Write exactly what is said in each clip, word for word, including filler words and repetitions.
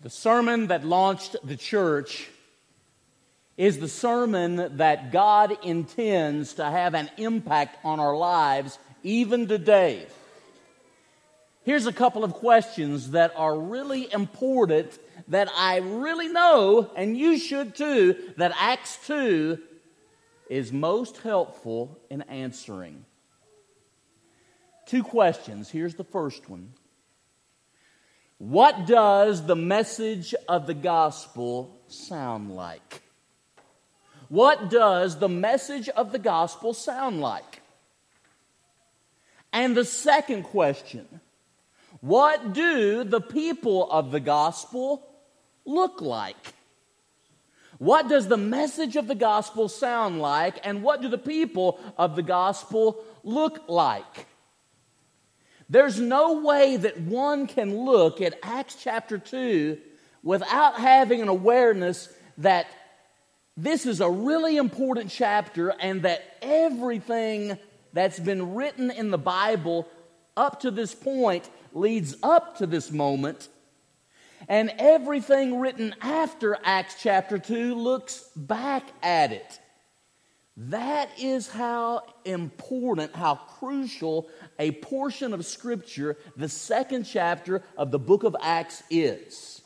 The sermon that launched the church is the sermon that God intends to have an impact on our lives even today. Here's a couple of questions that are really important that I really know, and you should too, that Acts two is most helpful in answering. Two questions. Here's the first one. What does the message of the gospel sound like? What does the message of the gospel sound like? And the second question, what do the people of the gospel look like? What does the message of the gospel sound like, and what do the people of the gospel look like? There's no way that one can look at Acts chapter two without having an awareness that this is a really important chapter and that everything that's been written in the Bible up to this point leads up to this moment, and everything written after Acts chapter two looks back at it. That is how important, how crucial a portion of Scripture, the second chapter of the book of Acts, is.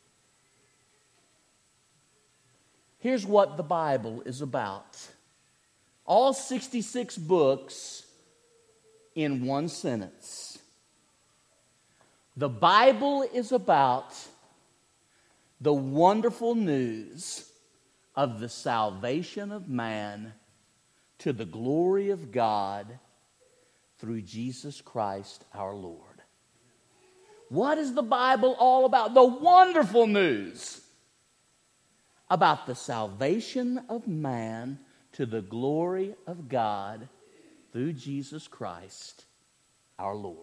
Here's what the Bible is about. All sixty-six books in one sentence. The Bible is about the wonderful news of the salvation of man to the glory of God through Jesus Christ our Lord. What is the Bible all about? The wonderful news about the salvation of man to the glory of God through Jesus Christ our Lord.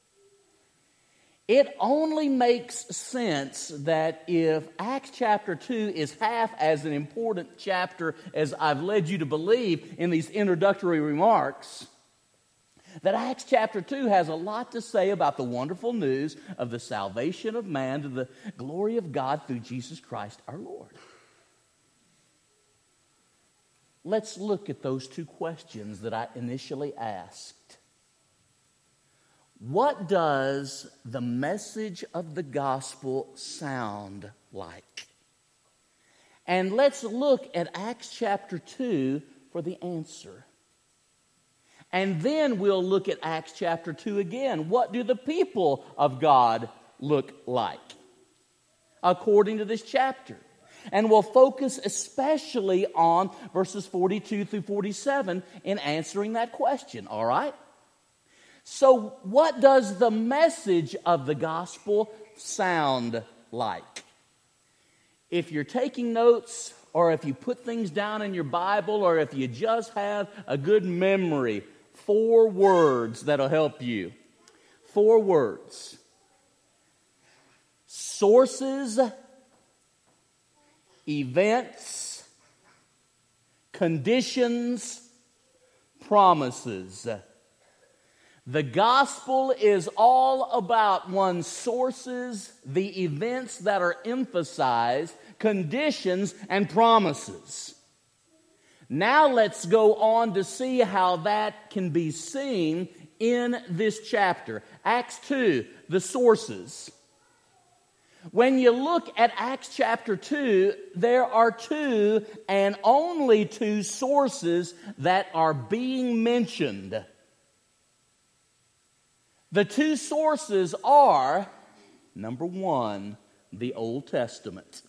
It only makes sense that if Acts chapter two is half as an important chapter as I've led you to believe in these introductory remarks, that Acts chapter two has a lot to say about the wonderful news of the salvation of man to the glory of God through Jesus Christ our Lord. Let's look at those two questions that I initially asked. What does the message of the gospel sound like? And let's look at Acts chapter two for the answer. And then we'll look at Acts chapter two again. What do the people of God look like according to this chapter? And we'll focus especially on verses forty-two through forty-seven in answering that question, all right? So what does the message of the gospel sound like? If you're taking notes, or if you put things down in your Bible, or if you just have a good memory, four words that'll help you. Four words. Sources, events, conditions, promises. The gospel is all about one's sources, the events that are emphasized, conditions, and promises. Now let's go on to see how that can be seen in this chapter. Acts two, the sources. When you look at Acts chapter two, there are two and only two sources that are being mentioned. The two sources are, number one, the Old Testament.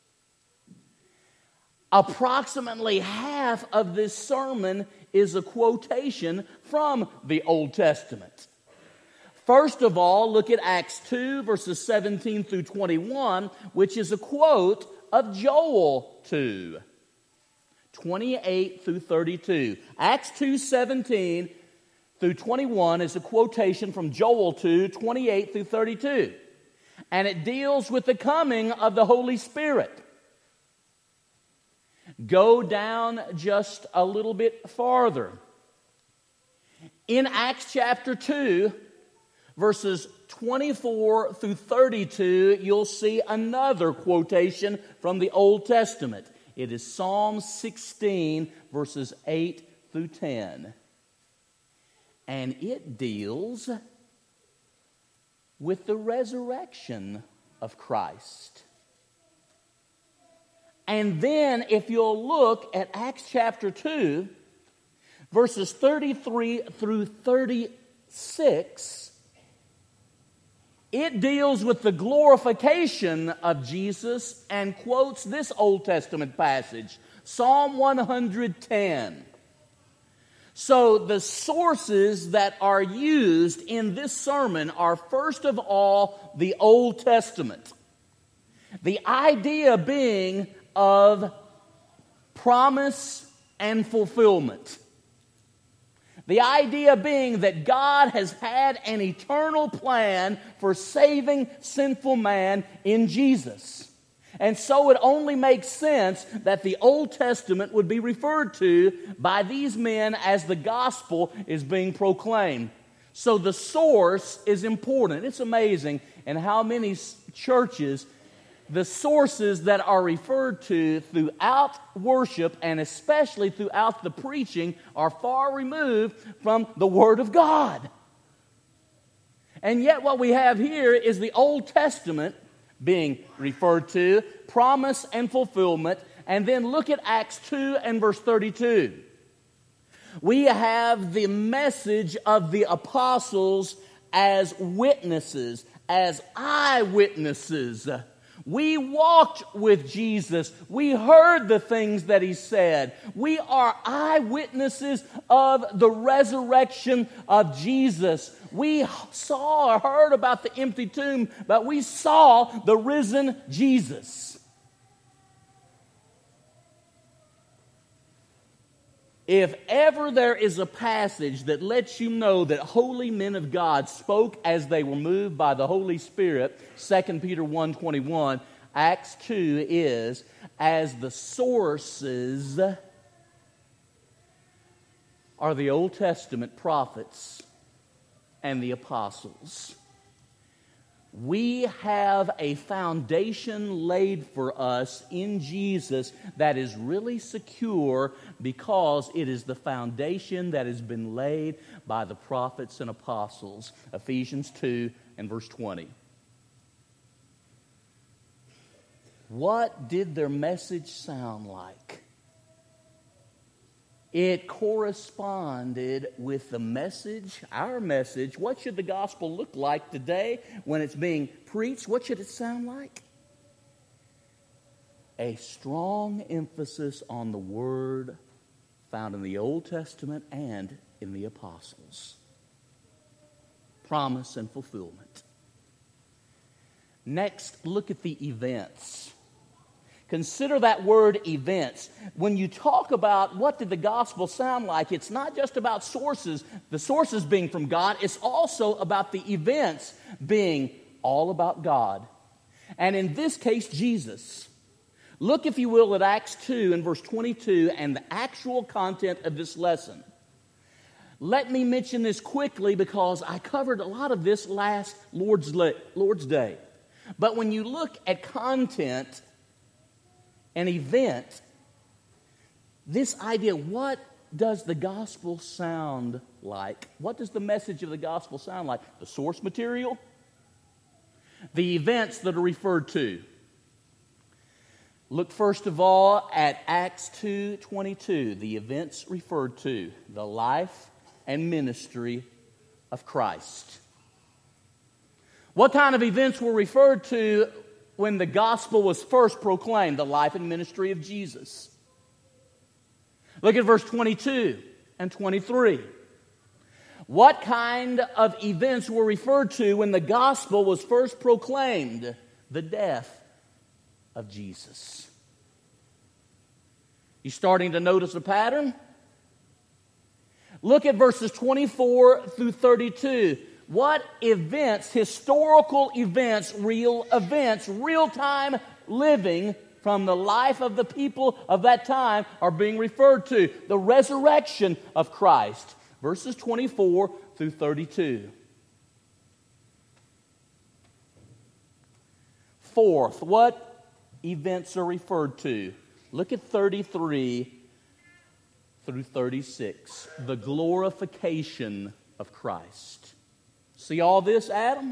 Approximately half of this sermon is a quotation from the Old Testament. First of all, look at Acts two, verses seventeen through twenty-one, which is a quote of Joel two, twenty-eight through thirty-two. Acts two, seventeen through twenty-one is a quotation from Joel two, twenty-eight through thirty-two. And it deals with the coming of the Holy Spirit. Go down just a little bit farther. In Acts chapter two, verses twenty-four through thirty-two, you'll see another quotation from the Old Testament. It is Psalm sixteen, verses eight through ten. And it deals with the resurrection of Christ. And then, if you'll look at Acts chapter two, verses thirty-three through thirty-six, it deals with the glorification of Jesus and quotes this Old Testament passage, Psalm one hundred ten. So the sources that are used in this sermon are first of all the Old Testament. The idea being of promise and fulfillment. The idea being that God has had an eternal plan for saving sinful man in Jesus. And so it only makes sense that the Old Testament would be referred to by these men as the gospel is being proclaimed. So the source is important. It's amazing in how many churches the sources that are referred to throughout worship and especially throughout the preaching are far removed from the Word of God. And yet what we have here is the Old Testament being referred to, promise and fulfillment. And then look at Acts two and verse thirty-two. We have the message of the apostles as witnesses, as eyewitnesses. We walked with Jesus. We heard the things that He said. We are eyewitnesses of the resurrection of Jesus. We saw or heard about the empty tomb, but we saw the risen Jesus. If ever there is a passage that lets you know that holy men of God spoke as they were moved by the Holy Spirit, Second Peter one twenty-one, Acts two is, as the sources are the Old Testament prophets and the apostles. We have a foundation laid for us in Jesus that is really secure because it is the foundation that has been laid by the prophets and apostles. Ephesians two and verse twenty. What did their message sound like? It corresponded with the message, our message. What should the gospel look like today when it's being preached? What should it sound like? A strong emphasis on the word found in the Old Testament and in the apostles. Promise and fulfillment. Next, look at the events. Consider that word events. When you talk about what did the gospel sound like, it's not just about sources, the sources being from God, it's also about the events being all about God. And in this case, Jesus. Look, if you will, at Acts two and verse twenty-two and the actual content of this lesson. Let me mention this quickly because I covered a lot of this last Lord's, Lord's Day. But when you look at content, an event, this idea, what does the gospel sound like? What does the message of the gospel sound like? The source material? The events that are referred to. Look first of all at Acts two twenty-two, the events referred to, the life and ministry of Christ. What kind of events were referred to when the gospel was first proclaimed, the life and ministry of Jesus? Look at verse twenty-two and twenty-three. What kind of events were referred to when the gospel was first proclaimed? The death of Jesus. You starting to notice a pattern? Look at verses twenty-four through thirty-two. What events, historical events, real events, real-time living from the life of the people of that time are being referred to? The resurrection of Christ. Verses twenty-four through thirty-two. Fourth, what events are referred to? Look at thirty-three through thirty-six. The glorification of Christ. See all this, Adam?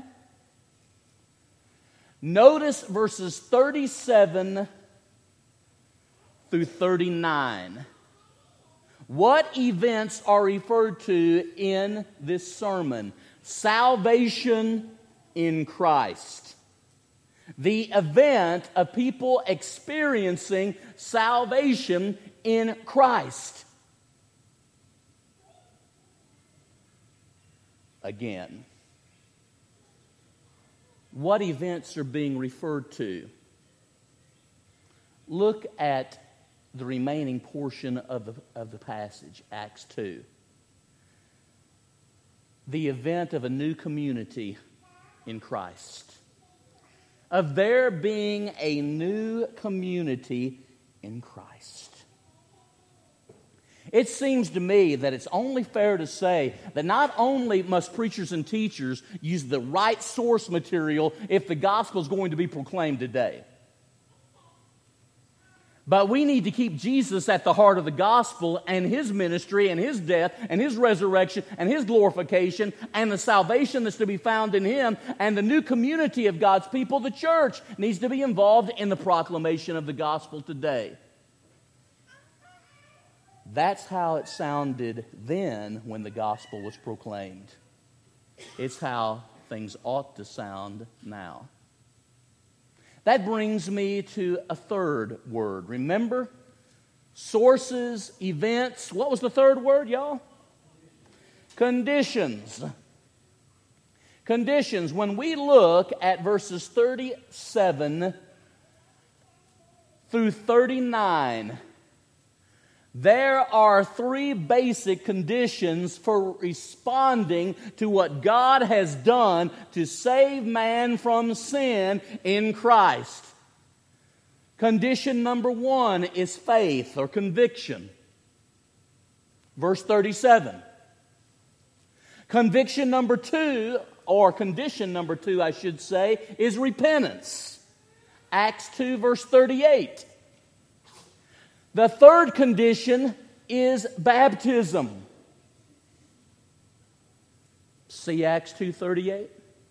Notice verses thirty-seven through thirty-nine. What events are referred to in this sermon? Salvation in Christ. The event of people experiencing salvation in Christ. Again, what events are being referred to? Look at the remaining portion of the, of the passage, Acts two. The event of a new community in Christ. Of there being a new community in Christ. It seems to me that it's only fair to say that not only must preachers and teachers use the right source material if the gospel is going to be proclaimed today, but we need to keep Jesus at the heart of the gospel and His ministry and His death and His resurrection and His glorification and the salvation that's to be found in Him, and the new community of God's people, the church, needs to be involved in the proclamation of the gospel today. That's how it sounded then when the gospel was proclaimed. It's how things ought to sound now. That brings me to a third word. Remember? Sources, events. What was the third word, y'all? Conditions. Conditions. When we look at verses thirty-seven through thirty-nine, there are three basic conditions for responding to what God has done to save man from sin in Christ. Condition number one is faith or conviction. Verse thirty-seven. Conviction number two, or condition number two, I should say, is repentance. Acts two, verse thirty-eight. The third condition is baptism. See Acts two thirty-eight?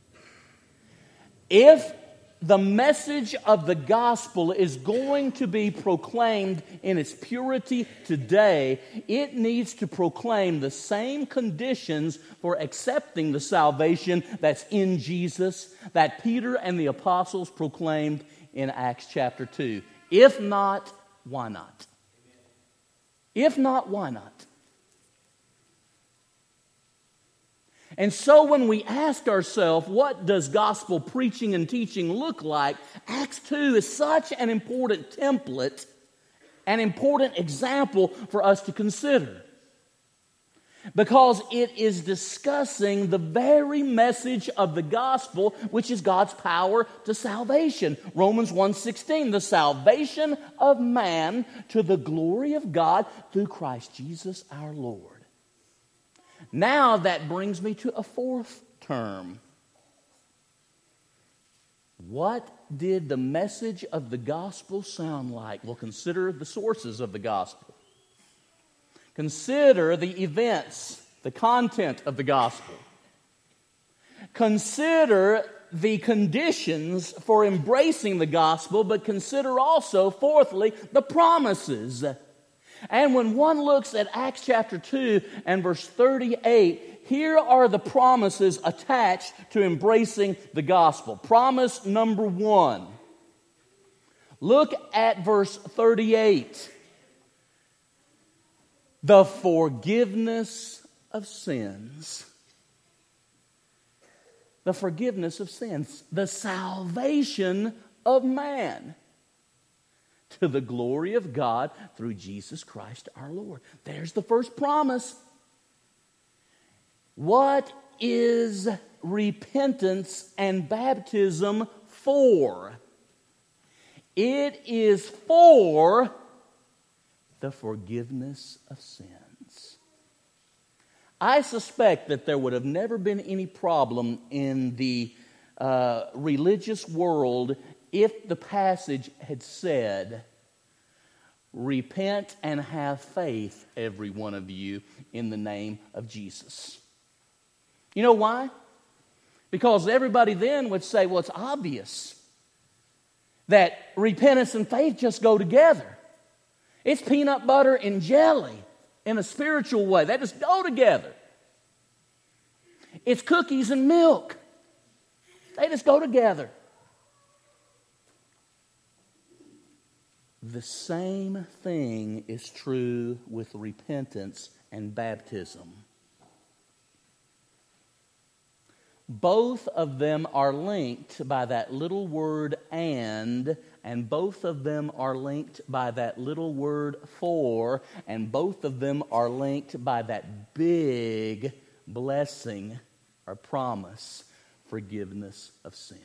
If the message of the gospel is going to be proclaimed in its purity today, it needs to proclaim the same conditions for accepting the salvation that's in Jesus that Peter and the apostles proclaimed in Acts chapter two. If not, why not? If not, why not? And so when we ask ourselves, what does gospel preaching and teaching look like? Acts two is such an important template, an important example for us to consider. Because it is discussing the very message of the gospel, which is God's power to salvation. Romans one sixteen, the salvation of man to the glory of God through Christ Jesus our Lord. Now that brings me to a fourth term. What did the message of the gospel sound like? Well, consider the sources of the gospel. Consider the events, the content of the gospel. Consider the conditions for embracing the gospel, but consider also, fourthly, the promises. And when one looks at Acts chapter two and verse thirty-eight, here are the promises attached to embracing the gospel. Promise number one. Look at verse thirty-eight. The forgiveness of sins. The forgiveness of sins. The salvation of man. To the glory of God through Jesus Christ our Lord. There's the first promise. What is repentance and baptism for? It is for the forgiveness of sins. I suspect that there would have never been any problem in the uh, religious world if the passage had said, repent and have faith, every one of you, in the name of Jesus. You know why? Because everybody then would say, well, it's obvious that repentance and faith just go together. It's peanut butter and jelly in a spiritual way. They just go together. It's cookies and milk. They just go together. The same thing is true with repentance and baptism. Both of them are linked by that little word and, and both of them are linked by that little word for, and both of them are linked by that big blessing or promise, forgiveness of sin.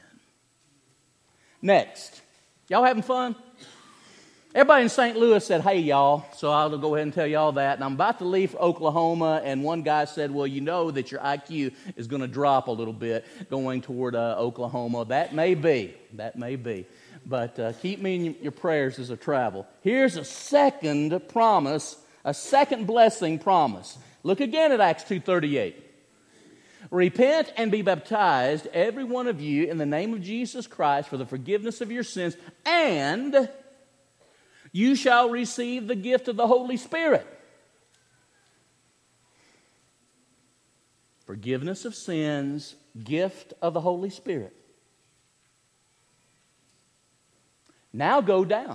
Next, y'all having fun? Everybody in Saint Louis said, hey, y'all, so I'll go ahead and tell y'all that. And I'm about to leave for Oklahoma, and one guy said, well, you know that your I Q is going to drop a little bit going toward uh, Oklahoma. That may be. That may be. But uh, keep me in your prayers as I travel. Here's a second promise, a second blessing promise. Look again at Acts two thirty-eight. Repent and be baptized, every one of you, in the name of Jesus Christ for the forgiveness of your sins, and you shall receive the gift of the Holy Spirit. Forgiveness of sins, gift of the Holy Spirit. Now go down.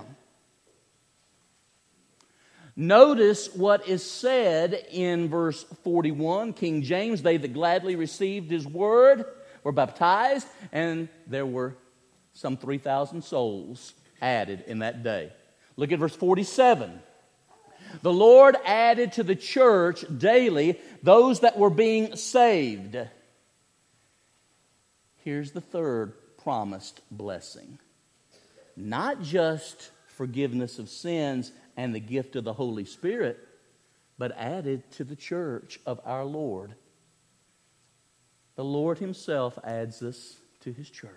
Notice what is said in verse forty-one, King James, they that gladly received his word were baptized, and there were some three thousand souls added in that day. Look at verse forty-seven. The Lord added to the church daily those that were being saved. Here's the third promised blessing. Not just forgiveness of sins and the gift of the Holy Spirit, but added to the church of our Lord. The Lord himself adds us to his church.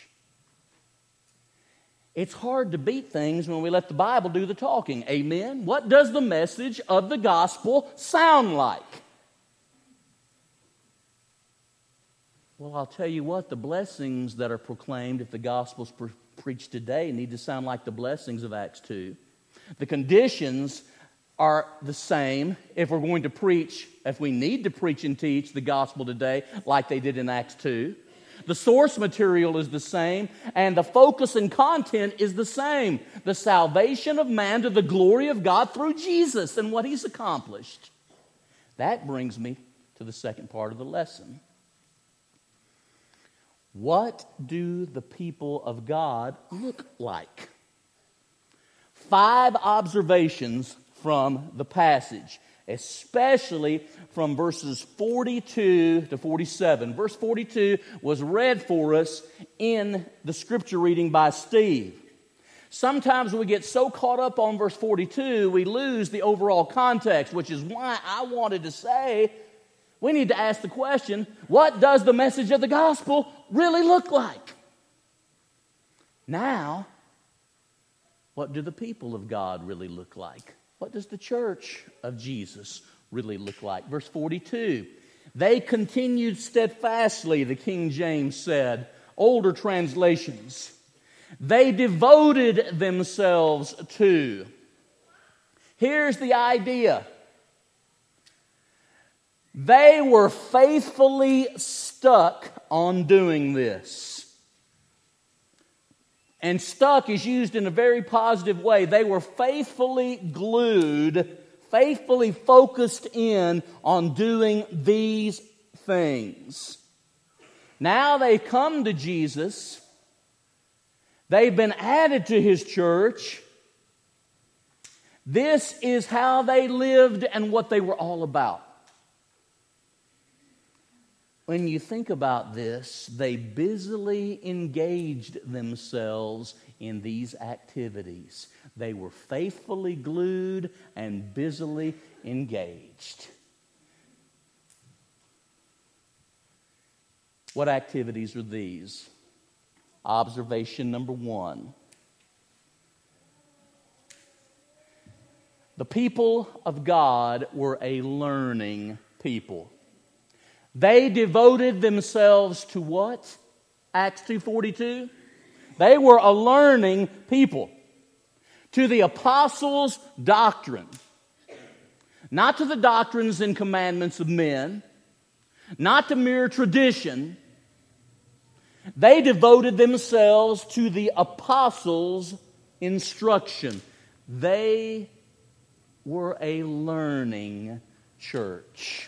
It's hard to beat things when we let the Bible do the talking. Amen? What does the message of the gospel sound like? Well, I'll tell you what, the blessings that are proclaimed if the gospel's pre- preached today need to sound like the blessings of Acts two. The conditions are the same if we're going to preach, if we need to preach and teach the gospel today like they did in Acts two. The source material is the same, and the focus and content is the same. The salvation of man to the glory of God through Jesus and what he's accomplished. That brings me to the second part of the lesson. What do the people of God look like? Five observations from the passage, especially from verses forty-two to forty-seven. Verse forty-two was read for us in the scripture reading by Steve. Sometimes we get so caught up on verse forty-two, we lose the overall context, which is why I wanted to say we need to ask the question, what does the message of the gospel really look like? Now, what do the people of God really look like? What does the church of Jesus really look like? Verse forty-two, they continued steadfastly, the King James said. Older translations, they devoted themselves to. Here's the idea. They were faithfully stuck on doing this. And stuck is used in a very positive way. They were faithfully glued, faithfully focused in on doing these things. Now they've come to Jesus. They've been added to his church. This is how they lived and what they were all about. When you think about this, they busily engaged themselves in these activities. They were faithfully glued and busily engaged. What activities are these? Observation number one. The people of God were a learning people. They devoted themselves to what? Acts two forty-two. They were a learning people. To the apostles' doctrine. Not to the doctrines and commandments of men. Not to mere tradition. They devoted themselves to the apostles' instruction. They were a learning church.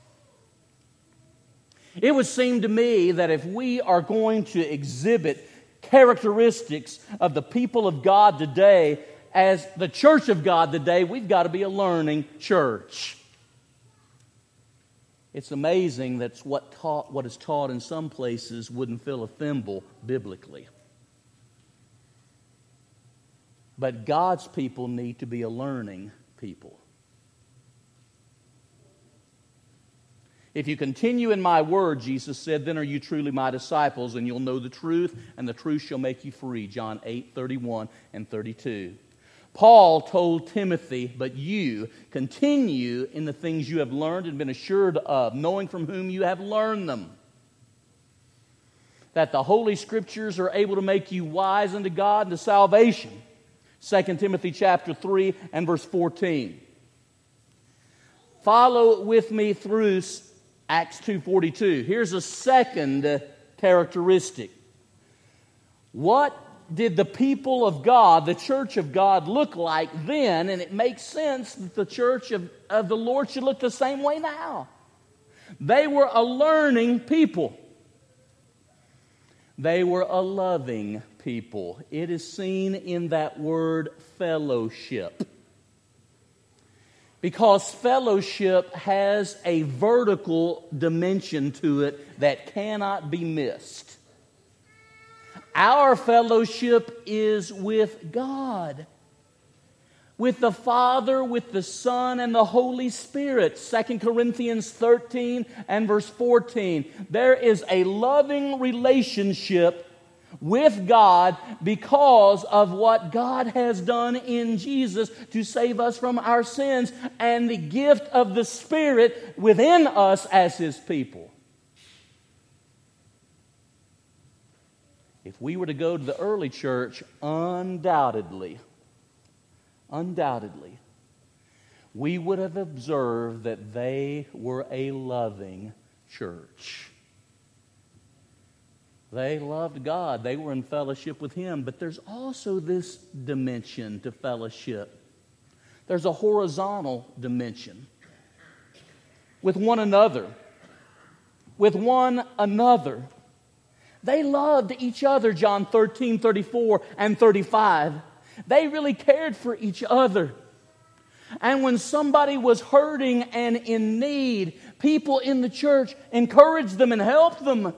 It would seem to me that if we are going to exhibit characteristics of the people of God today as the church of God today, we've got to be a learning church. It's amazing that what taught, what is taught in some places wouldn't fill a thimble biblically. But God's people need to be a learning people. If you continue in my word, Jesus said, then are you truly my disciples, and you'll know the truth, and the truth shall make you free. John eight, thirty-one and thirty-two. Paul told Timothy, but you continue in the things you have learned and been assured of, knowing from whom you have learned them. That the Holy Scriptures are able to make you wise unto God and to salvation. Second Timothy chapter three and verse fourteen. Follow with me through Acts two forty-two. Here's a second characteristic. What did the people of God, the church of God, look like then? And it makes sense that the church of, of the Lord should look the same way now. They were a learning people. They were a loving people. It is seen in that word fellowship. Because fellowship has a vertical dimension to it that cannot be missed. Our fellowship is with God. With the Father, with the Son, and the Holy Spirit. Second Corinthians thirteen and verse fourteen. There is a loving relationship with God because of what God has done in Jesus to save us from our sins and the gift of the Spirit within us as His people. If we were to go to the early church, undoubtedly, undoubtedly, we would have observed that they were a loving church. They loved God. They were in fellowship with Him. But there's also this dimension to fellowship. There's a horizontal dimension. With one another. With one another. They loved each other, John thirteen, thirty-four and thirty-five. They really cared for each other. And when somebody was hurting and in need, people in the church encouraged them and helped them.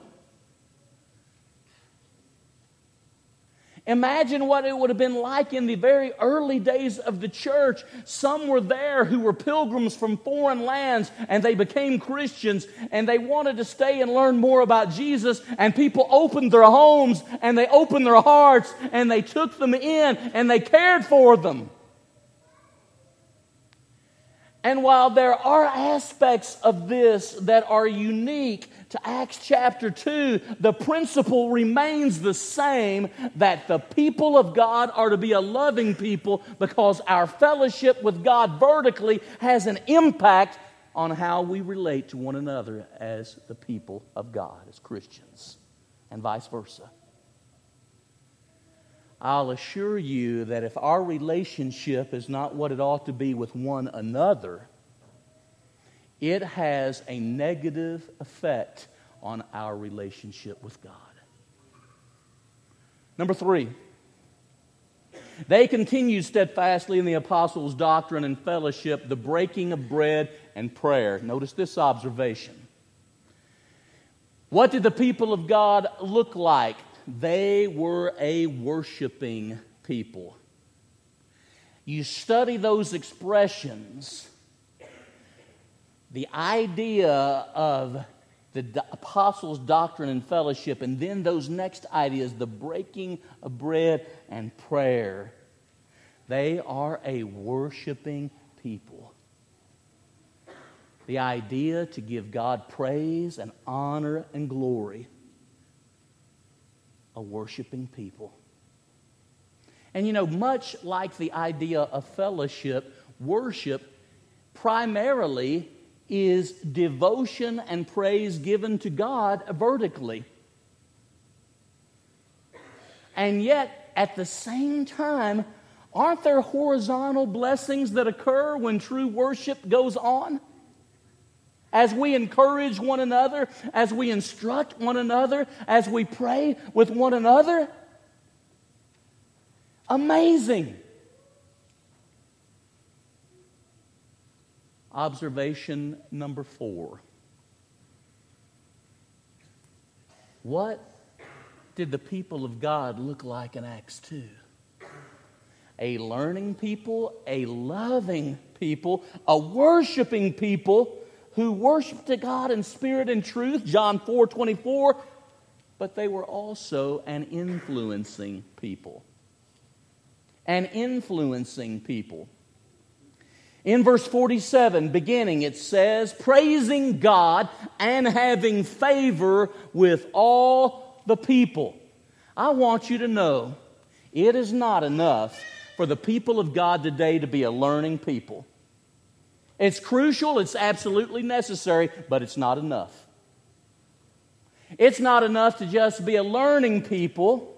Imagine what it would have been like in the very early days of the church. Some were there who were pilgrims from foreign lands, and they became Christians, and they wanted to stay and learn more about Jesus, and people opened their homes, and they opened their hearts, and they took them in, and they cared for them. And while there are aspects of this that are unique to Acts chapter two, the principle remains the same, that the people of God are to be a loving people because our fellowship with God vertically has an impact on how we relate to one another as the people of God, as Christians, and vice versa. I'll assure you that if our relationship is not what it ought to be with one another, it has a negative effect on our relationship with God. Number three, they continued steadfastly in the apostles' doctrine and fellowship, the breaking of bread and prayer. Notice this observation. What did the people of God look like? They were a worshiping people. You study those expressions, the idea of the do- apostles' doctrine and fellowship, and then those next ideas, the breaking of bread and prayer. They are a worshiping people. The idea to give God praise and honor and glory. A worshiping people. And you know, much like the idea of fellowship, worship primarily is devotion and praise given to God vertically. And yet, at the same time, aren't there horizontal blessings that occur when true worship goes on? As we encourage one another, as we instruct one another, as we pray with one another. Amazing. Observation number four. What did the people of God look like in Acts two? A learning people, a loving people, a worshiping people who worshiped God in spirit and truth, John four twenty-four, but they were also an influencing people. An influencing people. In verse forty-seven, beginning, it says, praising God and having favor with all the people. I want you to know, it is not enough for the people of God today to be a learning people. It's crucial, it's absolutely necessary, but it's not enough. It's not enough to just be a learning people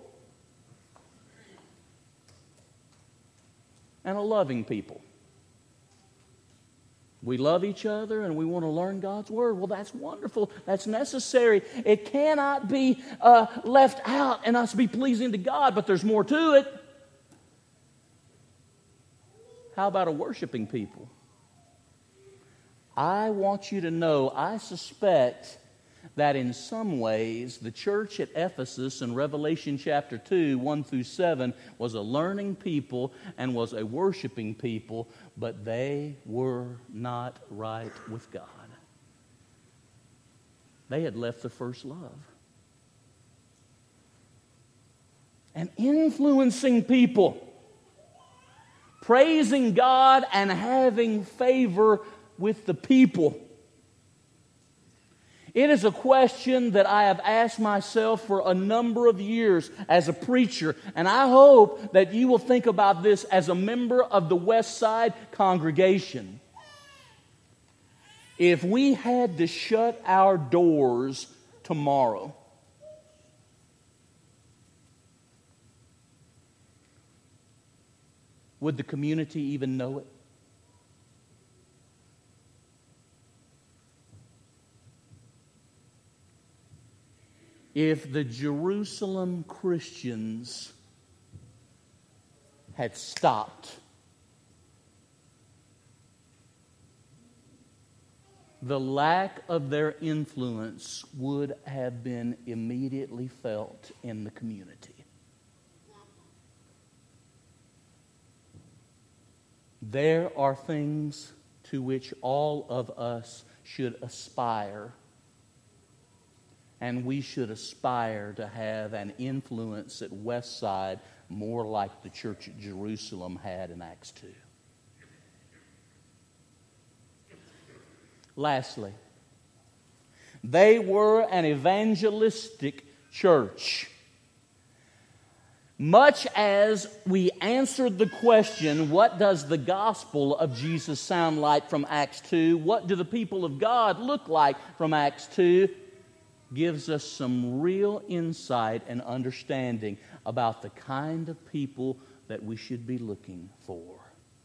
and a loving people. We love each other and we want to learn God's Word. Well, that's wonderful. That's necessary. It cannot be uh, left out and us be pleasing to God, but there's more to it. How about a worshiping people? I want you to know, I suspect that in some ways the church at Ephesus in Revelation chapter two, one through seven, was a learning people and was a worshiping people, but they were not right with God. They had left the first love. And influencing people, praising God and having favor with the people. It is a question that I have asked myself for a number of years as a preacher, and I hope that you will think about this as a member of the West Side congregation. If we had to shut our doors tomorrow, would the community even know it? If the Jerusalem Christians had stopped, the lack of their influence would have been immediately felt in the community. There are things to which all of us should aspire. And we should aspire to have an influence at Westside more like the church at Jerusalem had in Acts two. Lastly, they were an evangelistic church. Much as we answered the question, what does the gospel of Jesus sound like from Acts two? What do the people of God look like from Acts two? Gives us some real insight and understanding about the kind of people that we should be looking for.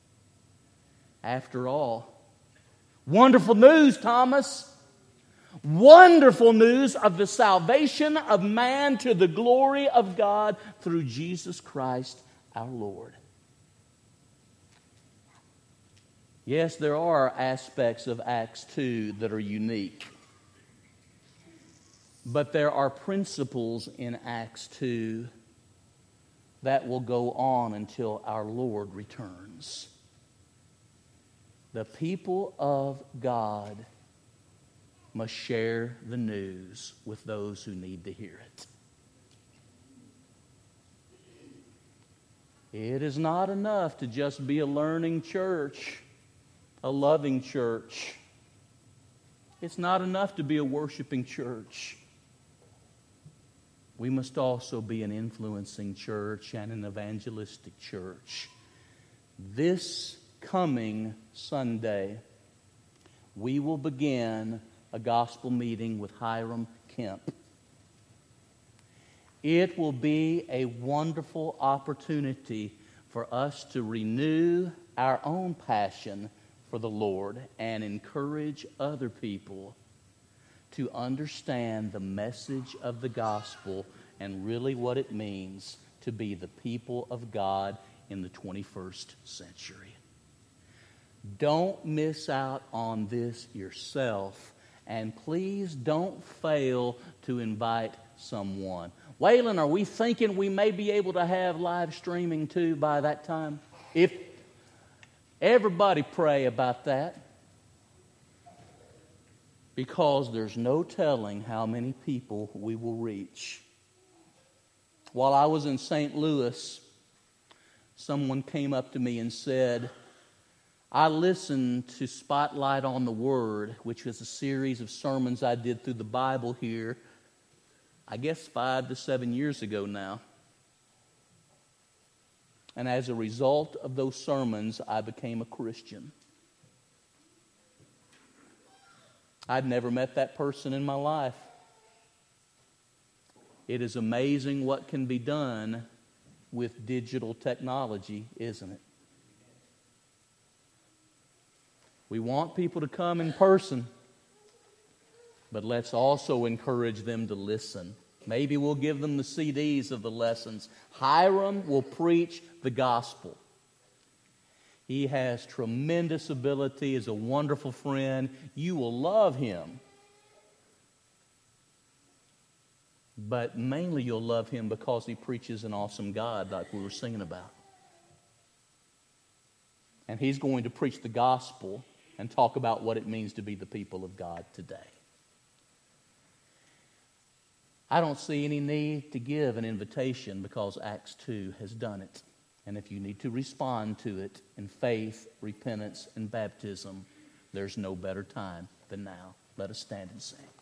After all, wonderful news, Thomas. Wonderful news of the salvation of man to the glory of God through Jesus Christ our Lord. Yes, there are aspects of Acts two that are unique. But there are principles in Acts two that will go on until our Lord returns. The people of God must share the news with those who need to hear it. It is not enough to just be a learning church, a loving church. It's not enough to be a worshiping church. We must also be an influencing church and an evangelistic church. This coming Sunday, we will begin a gospel meeting with Hiram Kemp. It will be a wonderful opportunity for us to renew our own passion for the Lord and encourage other people to understand the message of the gospel and really what it means to be the people of God in the twenty-first century. Don't miss out on this yourself, and please don't fail to invite someone. Waylon, are we thinking we may be able to have live streaming too by that time? If everybody pray about that, because there's no telling how many people we will reach. While I was in Saint Louis, someone came up to me and said, I listened to Spotlight on the Word, which was a series of sermons I did through the Bible here, I guess five to seven years ago now. And as a result of those sermons, I became a Christian. I'd never met that person in my life. It is amazing what can be done with digital technology, isn't it? We want people to come in person, but let's also encourage them to listen. Maybe we'll give them the C Ds of the lessons. Hiram will preach the gospel. He has tremendous ability, is a wonderful friend. You will love him. But mainly you'll love him because he preaches an awesome God like we were singing about. And he's going to preach the gospel and talk about what it means to be the people of God today. I don't see any need to give an invitation because Acts two has done it. And if you need to respond to it in faith, repentance, and baptism, there's no better time than now. Let us stand and sing.